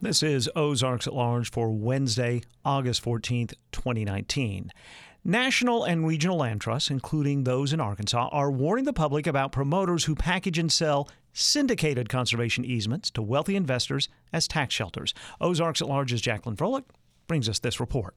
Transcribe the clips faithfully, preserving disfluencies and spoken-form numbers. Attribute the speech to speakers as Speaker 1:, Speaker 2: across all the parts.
Speaker 1: This is Ozarks at Large for Wednesday, August fourteenth, twenty nineteen. National and regional land trusts, including those in Arkansas, are warning the public about promoters who package and sell syndicated conservation easements to wealthy investors as tax shelters. Ozarks at Large's Jacqueline Froelich brings us this report.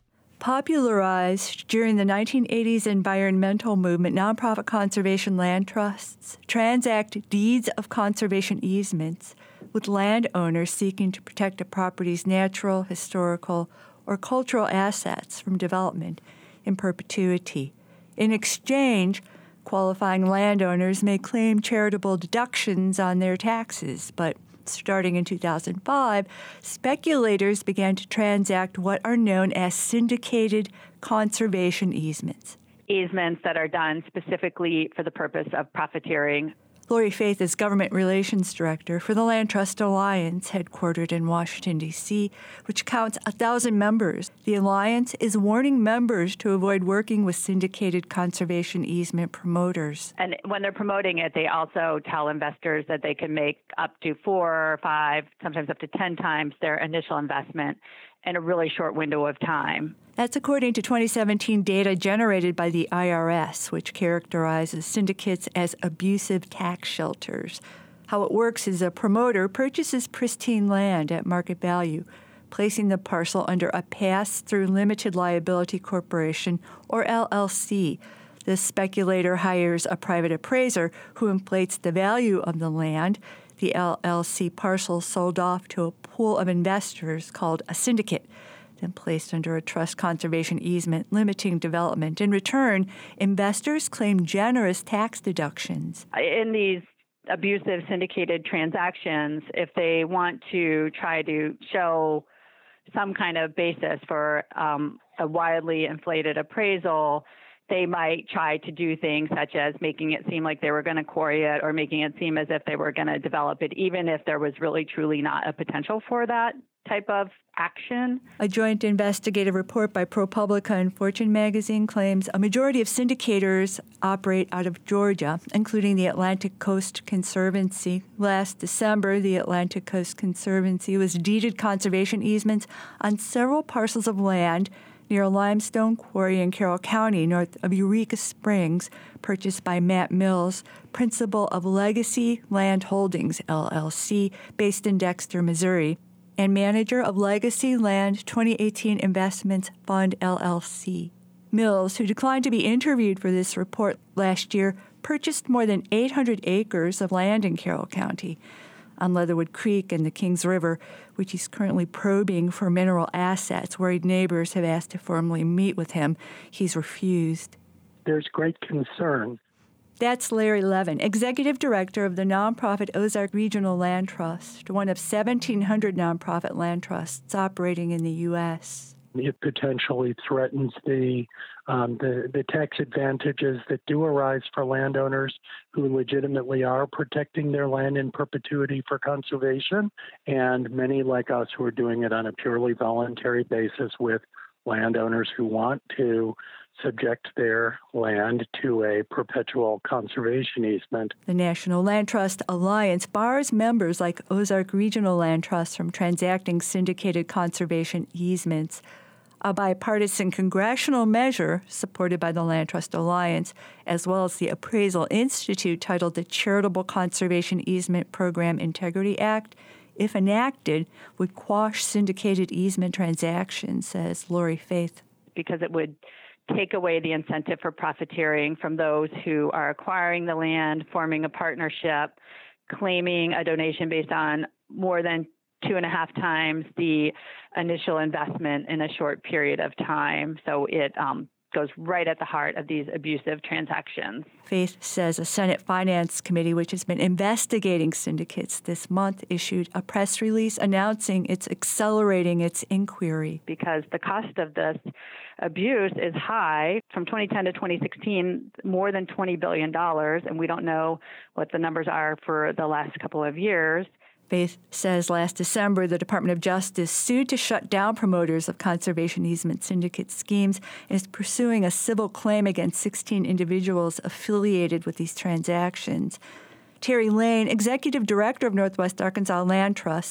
Speaker 2: Popularized during the nineteen eighties environmental movement, nonprofit conservation land trusts transact deeds of conservation easements with landowners seeking to protect a property's natural, historical, or cultural assets from development in perpetuity. In exchange, qualifying landowners may claim charitable deductions on their taxes, but starting in two thousand five, speculators began to transact what are known as syndicated conservation easements.
Speaker 3: Easements that are done specifically for the purpose of profiteering.
Speaker 2: Lori Faith is Government Relations Director for the Land Trust Alliance, headquartered in Washington, D C, which counts one thousand members. The Alliance is warning members to avoid working with syndicated conservation easement promoters.
Speaker 3: And when they're promoting it, they also tell investors that they can make up to four, five, sometimes up to ten times their initial investment in a really short window of time.
Speaker 2: That's according to twenty seventeen data generated by the I R S, which characterizes syndicates as abusive tax shelters. How it works is a promoter purchases pristine land at market value, placing the parcel under a pass-through limited liability corporation, or L L C. The speculator hires a private appraiser who inflates the value of the land. The L L C parcel sold off to a pool of investors called a syndicate, then placed under a trust conservation easement limiting development. In return, investors claim generous tax deductions.
Speaker 3: In these abusive syndicated transactions, if they want to try to show some kind of basis for um, a wildly inflated appraisal, they might try to do things such as making it seem like they were going to quarry it or making it seem as if they were going to develop it, even if there was really truly not a potential for that type of action.
Speaker 2: A joint investigative report by ProPublica and Fortune magazine claims a majority of syndicators operate out of Georgia, including the Atlantic Coast Conservancy. Last December, the Atlantic Coast Conservancy was deeded conservation easements on several parcels of land near a limestone quarry in Carroll County, north of Eureka Springs, purchased by Matt Mills, principal of Legacy Land Holdings, L L C, based in Dexter, Missouri, and manager of Legacy Land twenty eighteen Investments Fund, L L C. Mills, who declined to be interviewed for this report last year, purchased more than eight hundred acres of land in Carroll County on Leatherwood Creek and the Kings River, which he's currently probing for mineral assets. Worried neighbors have asked to formally meet with him. He's refused.
Speaker 4: There's great concern.
Speaker 2: That's Larry Levin, executive director of the nonprofit Ozark Regional Land Trust, one of seventeen hundred nonprofit land trusts operating in the U S
Speaker 4: It potentially threatens the, um, the the tax advantages that do arise for landowners who legitimately are protecting their land in perpetuity for conservation, and many like us who are doing it on a purely voluntary basis with landowners who want to subject their land to a perpetual conservation easement.
Speaker 2: The National Land Trust Alliance bars members like Ozark Regional Land Trust from transacting syndicated conservation easements. A bipartisan congressional measure supported by the Land Trust Alliance, as well as the Appraisal Institute, titled the Charitable Conservation Easement Program Integrity Act, if enacted, would quash syndicated easement transactions, says Lori Faith.
Speaker 3: Because it would take away the incentive for profiteering from those who are acquiring the land, forming a partnership, claiming a donation based on more than two and a half times the initial investment in a short period of time. So it um, goes right at the heart of these abusive transactions.
Speaker 2: Faith says a Senate Finance Committee, which has been investigating syndicates this month, issued a press release announcing it's accelerating its inquiry.
Speaker 3: Because the cost of this abuse is high. From twenty ten to twenty sixteen, more than twenty billion dollars, and we don't know what the numbers are for the last couple of years.
Speaker 2: Faith says last December, the Department of Justice sued to shut down promoters of conservation easement syndicate schemes and is pursuing a civil claim against sixteen individuals affiliated with these transactions. Terry Lane, Executive Director of Northwest Arkansas Land Trust,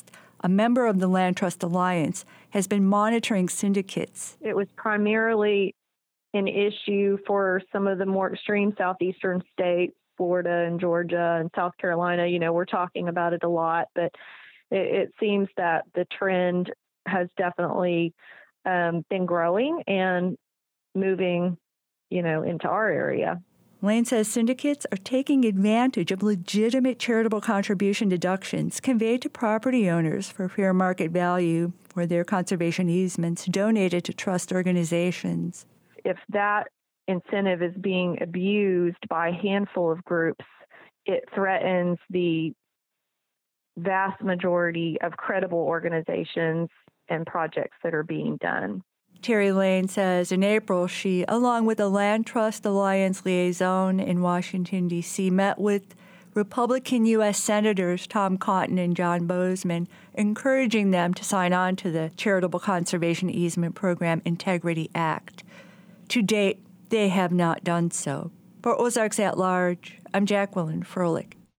Speaker 2: a member of the Land Trust Alliance, has been monitoring syndicates.
Speaker 5: It was primarily an issue for some of the more extreme southeastern states, Florida and Georgia and South Carolina. You know, we're talking about it a lot, but it, it seems that the trend has definitely um, been growing and moving, you know, into our area.
Speaker 2: Lane says syndicates are taking advantage of legitimate charitable contribution deductions conveyed to property owners for fair market value for their conservation easements donated to trust organizations.
Speaker 5: If that incentive is being abused by a handful of groups, it threatens the vast majority of credible organizations and projects that are being done.
Speaker 2: Terry Lane says in April, she, along with the Land Trust Alliance liaison in Washington, D C, met with Republican U S Senators Tom Cotton and John Boozman, encouraging them to sign on to the Charitable Conservation Easement Program Integrity Act. To date, they have not done so. For Ozarks at Large, I'm Jacqueline Froelich.